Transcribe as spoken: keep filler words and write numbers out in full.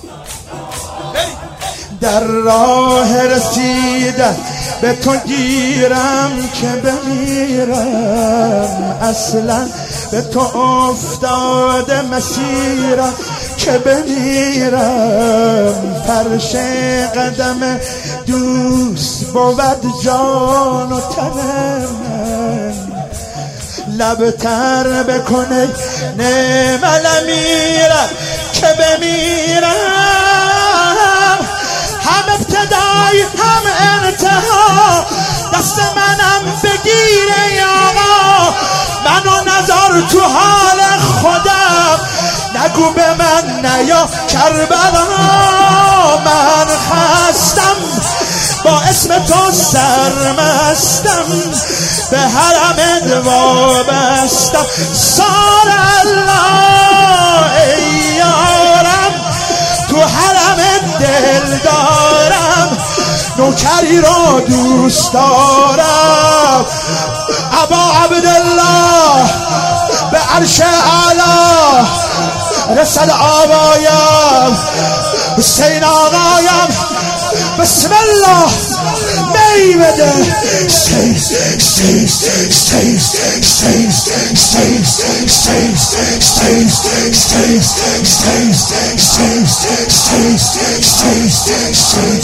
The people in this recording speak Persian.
در راه رسیدن به تو گیرم که بمیرم، اصلا به تو افتاده مسیرم که بمیرم. فرش قدم دوست بود جان و تنم، لب تر بکنه نمل میرم که بمیرم. هم ابتدای هم انتها دست منم بگیره آقا، منو نذار تو حال خودم، نگو به من نیا کربلا. من خستم با اسم تو سرمستم، به حرمت وابستم. سار الله ای یارم، تو حرمت دل دارم، نوکری را دوست دارم. ابا عبدالله به عرش اعلی رسد آبایم، حسین آقایم بسم الله می بده. Stays, stays, stays, stays, stays, stays, stays, stays, stays, stays, stays, stays, stays, stays.